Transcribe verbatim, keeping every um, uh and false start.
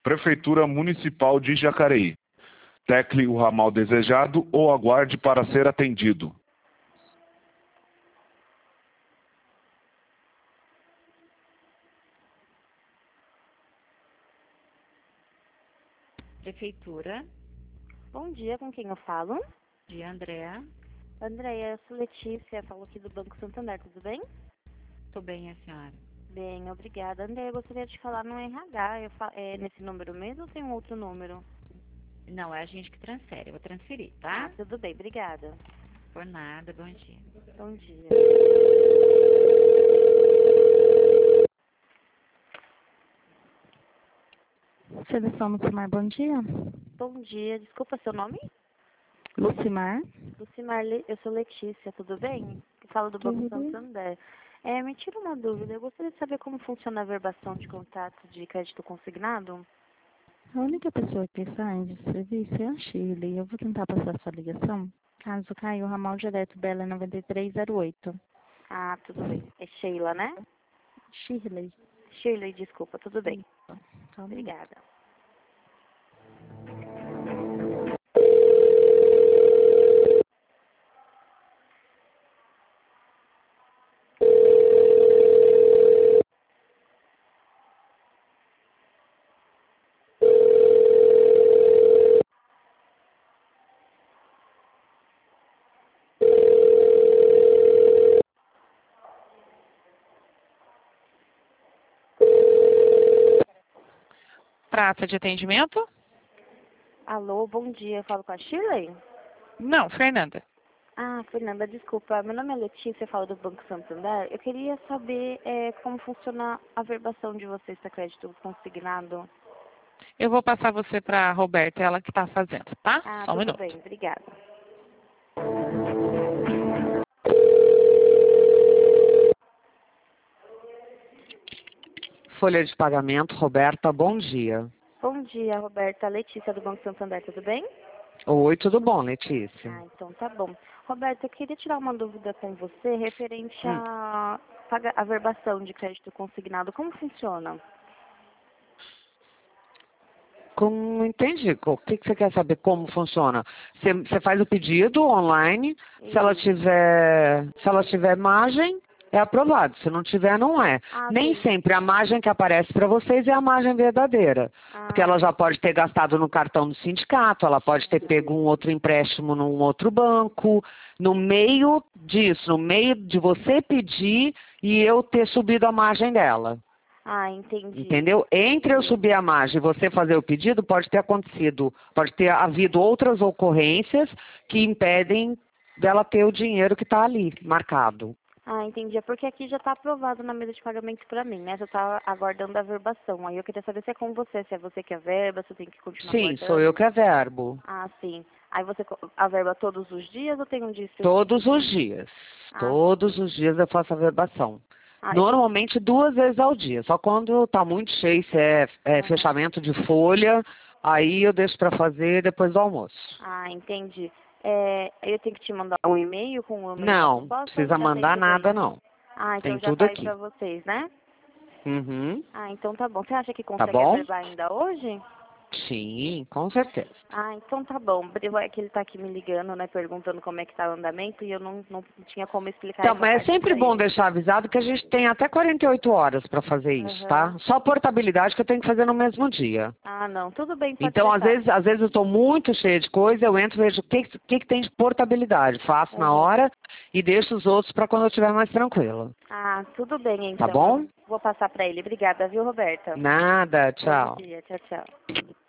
Prefeitura Municipal de Jacareí. Tecle o ramal desejado ou aguarde para ser atendido. Prefeitura. Bom dia, com quem eu falo? De Andréa. Andréia, eu sou Letícia, falo aqui do Banco Santander, tudo bem? Tô bem, a senhora? Bem, obrigada. Andréia, eu gostaria de falar no R H, eu fa é nesse número mesmo ou tem um outro número? Não, é a gente que transfere, eu vou transferir, tá? Ah, tudo bem, obrigada. Por nada, bom dia. Bom dia. Seleção Lucimar, bom dia. Bom dia, desculpa seu nome? Lucimar. Lucimar, Le- eu sou Letícia, tudo bem? Eu falo do Banco Tudo. Santander. É, me tira uma dúvida, eu gostaria de saber como funciona a verbação de contato de crédito consignado? A única pessoa que sai de serviço é a Shirley. Eu vou tentar passar sua ligação. Caso caia, o ramal direto dela é noventa e três zero oito. Ah, tudo bem. É Sheila, né? Shirley. Shirley, desculpa, tudo bem. Só um minuto. Obrigada. Praça de atendimento? Alô, bom dia, eu falo com a Shirley? Não, Fernanda. Ah, Fernanda, desculpa, meu nome é Letícia, eu falo do Banco Santander. Eu queria saber é, como funciona a verbação de vocês para crédito consignado. Eu vou passar você para a Roberta, ela que está fazendo, tá? Ah, Só um tudo minuto. bem, obrigada. Folha de pagamento, Roberta, bom dia. Bom dia, Roberta, Letícia do Banco Santander, tudo bem? Oi, tudo bom, Letícia? Ah, então tá bom. Roberta, eu queria tirar uma dúvida com você referente Hum. à paga- à verbação de crédito consignado. Como funciona? Como entendi, o que, que você quer saber como funciona? Você, você faz o pedido online, se ela Isso. tiver, se ela tiver margem, é aprovado. Se não tiver, não é. Ah, Nem sim. sempre a margem que aparece para vocês é a margem verdadeira. Ah, Porque ela já pode ter gastado no cartão do sindicato, ela pode ter pego um outro empréstimo num outro banco, no meio disso, no meio de você pedir e eu ter subido a margem dela. ah, entendi. Entendeu? Entre eu subir a margem e você fazer o pedido, pode ter acontecido, pode ter havido outras ocorrências que impedem dela ter o dinheiro que está ali, marcado. Ah, entendi. É porque aqui já está aprovado na mesa de pagamentos para mim, né? Você está aguardando a verbação. Aí eu queria saber se é com você, se é você que é verba, se eu tenho que continuar Sim, aguardando. sou eu que é verbo. Ah, sim. Aí você co- a verba todos os dias ou tem um dia específico? Todos os dias. Ah, Todos os dias eu faço a verbação. Ah, eu- Normalmente duas vezes ao dia. Só quando está muito cheio, se é, é Aham. fechamento de folha, aí eu deixo para fazer depois do almoço. Ah, entendi. É, eu tenho que te mandar um e-mail com o meu Não, proposta, precisa já tem mandar tudo aí? nada não. Ah, então Tem já tudo tá aí aqui. pra vocês, né? Uhum. Ah, então tá bom. Você acha que Tá consegue bom? averbar ainda hoje? Sim, com certeza. Ah, então tá bom. É que ele tá aqui me ligando, né, perguntando como é que tá o andamento e eu não, não tinha como explicar Então, essa mas é parte sempre pra bom ele. deixar avisado que a gente tem até quarenta e oito horas para fazer isso, tá? Aham. Só portabilidade que eu tenho que fazer no mesmo dia. Ah, não. Tudo bem, pode Então, às deixar. vezes, às vezes eu estou muito cheia de coisa, eu entro e vejo o que, que, que tem de portabilidade. Faço na Aham. hora e deixo os outros para quando eu estiver mais tranquila. Ah, tudo bem, então. Tá bom? Eu vou passar pra ele. Obrigada, viu, Roberta? Nada, Bom tchau. dia. Tchau, tchau.